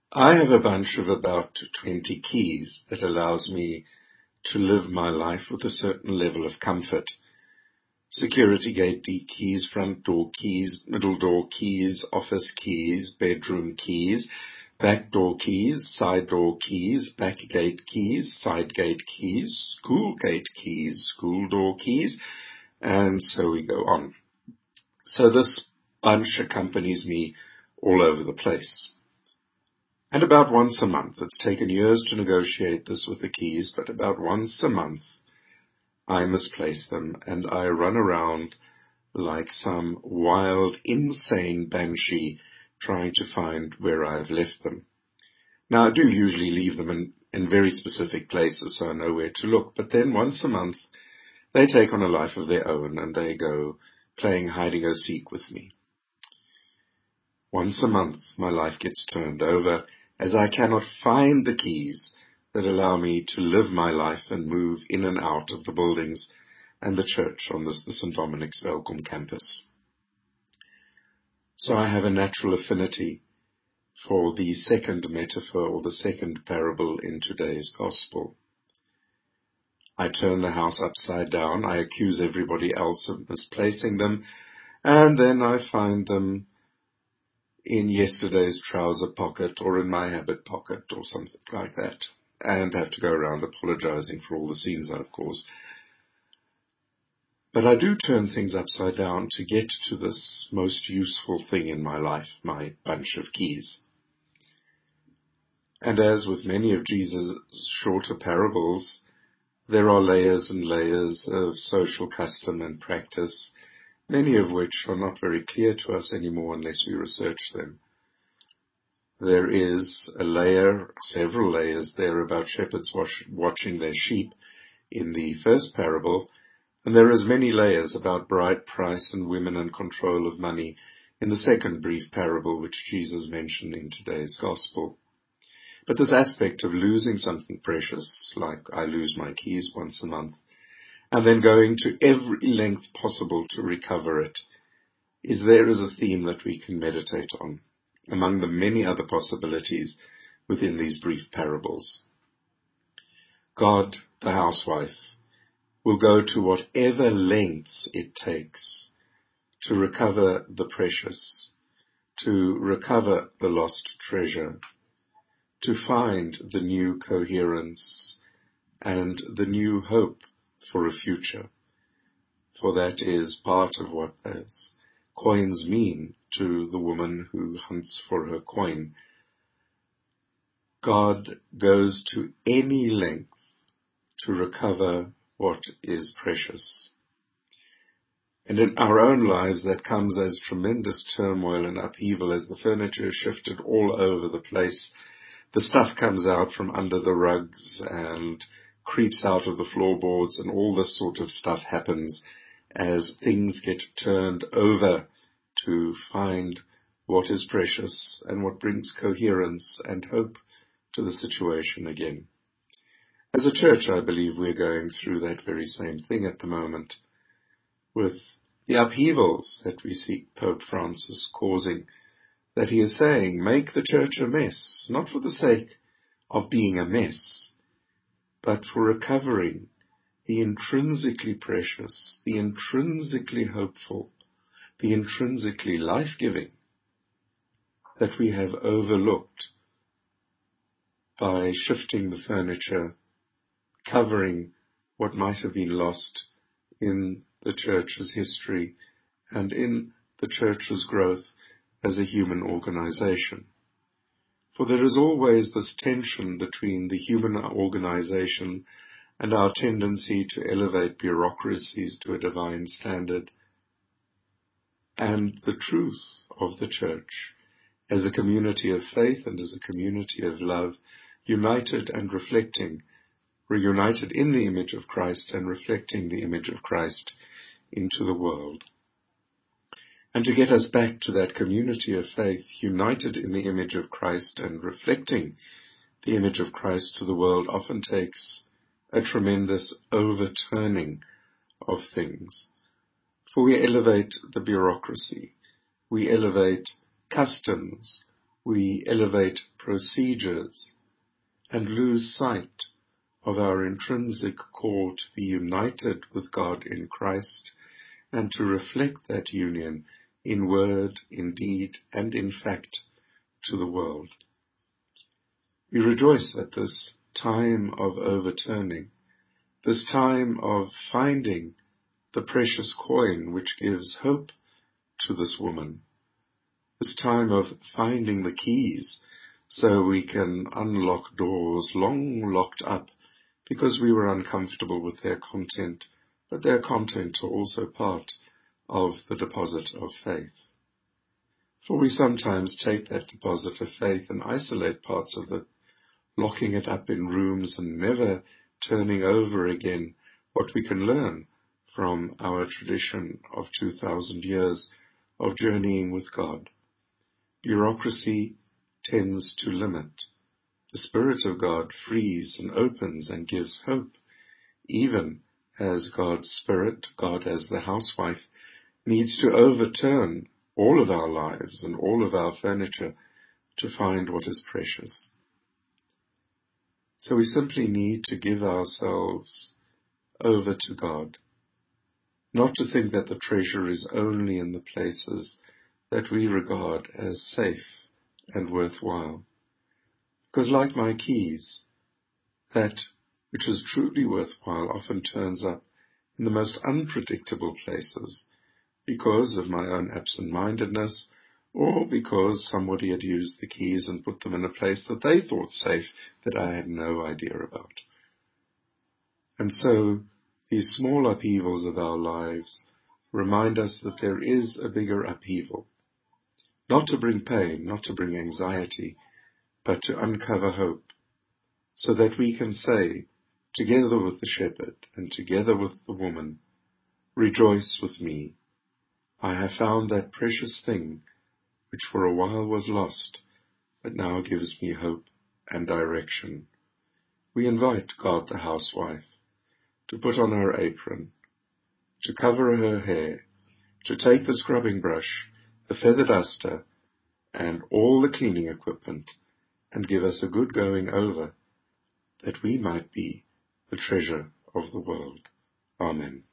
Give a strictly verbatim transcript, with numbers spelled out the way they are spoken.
I have a bunch of about twenty keys that allows me to live my life with a certain level of comfort. Security gate keys, front door keys, middle door keys, office keys, bedroom keys, back door keys, side door keys, back gate keys, side gate keys, school gate keys, school door keys, and so we go on. So this bunch accompanies me all over the place. And about once a month, it's taken years to negotiate this with the keys, but about once a month, I misplace them and I run around like some wild, insane banshee trying to find where I've left them. Now, I do usually leave them in, in very specific places, so I know where to look, but then once a month, they take on a life of their own and they go playing hide-and-go-seek with me. Once a month, my life gets turned over as I cannot find the keys that allow me to live my life and move in and out of the buildings and the church on this, the Saint Dominic's Welkom campus. So I have a natural affinity for the second metaphor or the second parable in today's gospel. I turn the house upside down, I accuse everybody else of misplacing them, and then I find them in yesterday's trouser pocket or in my habit pocket or something like that, and have to go around apologizing for all the scenes I've caused. But I do turn things upside down to get to this most useful thing in my life, my bunch of keys. And as with many of Jesus' shorter parables, there are layers and layers of social custom and practice, many of which are not very clear to us anymore unless we research them. There is a layer, several layers there about shepherds watch, watching their sheep in the first parable, and there is many layers about bride price and women and control of money in the second brief parable which Jesus mentioned in today's gospel. But this aspect of losing something precious, like I lose my keys once a month, and then going to every length possible to recover it, is there as a theme that we can meditate on, among the many other possibilities within these brief parables. God, the housewife, will go to whatever lengths it takes to recover the precious, to recover the lost treasure, to find the new coherence and the new hope for a future. For that is part of what those coins mean to the woman who hunts for her coin. God goes to any length to recover what is precious. And in our own lives, that comes as tremendous turmoil and upheaval as the furniture is shifted all over the place. The stuff comes out from under the rugs and creeps out of the floorboards, and all this sort of stuff happens as things get turned over to find what is precious and what brings coherence and hope to the situation again. As a church, I believe we're going through that very same thing at the moment, with the upheavals that we see Pope Francis causing, that he is saying, make the church a mess, not for the sake of being a mess, but for recovering the intrinsically precious, the intrinsically hopeful, the intrinsically life-giving that we have overlooked by shifting the furniture, covering what might have been lost in the church's history and in the church's growth as a human organization. For there is always this tension between the human organization and our tendency to elevate bureaucracies to a divine standard, and the truth of the church as a community of faith and as a community of love, united and reflecting, reunited in the image of Christ and reflecting the image of Christ into the world. And to get us back to that community of faith, united in the image of Christ and reflecting the image of Christ to the world, often takes a tremendous overturning of things. For we elevate the bureaucracy, we elevate customs we elevate procedures and lose sight of our intrinsic call to be united with God in Christ and to reflect that union in word, in deed, and in fact to the world. We rejoice at this time of overturning, this time of finding the precious coin which gives hope to this woman, this time of finding the keys so we can unlock doors long locked up because we were uncomfortable with their content, but their content are also part of the deposit of faith. For we sometimes take that deposit of faith and isolate parts of it, locking it up in rooms and never turning over again what we can learn from our tradition of two thousand years of journeying with God. Bureaucracy tends to limit. The Spirit of God frees and opens and gives hope, even as God's Spirit, God as the housewife, needs to overturn all of our lives and all of our furniture to find what is precious. So we simply need to give ourselves over to God, not to think that the treasure is only in the places that we regard as safe and worthwhile. Because like my keys, that which is truly worthwhile often turns up in the most unpredictable places because of my own absent-mindedness, or because somebody had used the keys and put them in a place that they thought safe that I had no idea about. And so these small upheavals of our lives remind us that there is a bigger upheaval, not to bring pain, not to bring anxiety, but to uncover hope, so that we can say, together with the shepherd and together with the woman, rejoice with me. I have found that precious thing which for a while was lost, but now gives me hope and direction. We invite God the housewife to put on her apron, to cover her hair, to take the scrubbing brush, the feather duster, and all the cleaning equipment, and give us a good going over, that we might be the treasure of the world. Amen.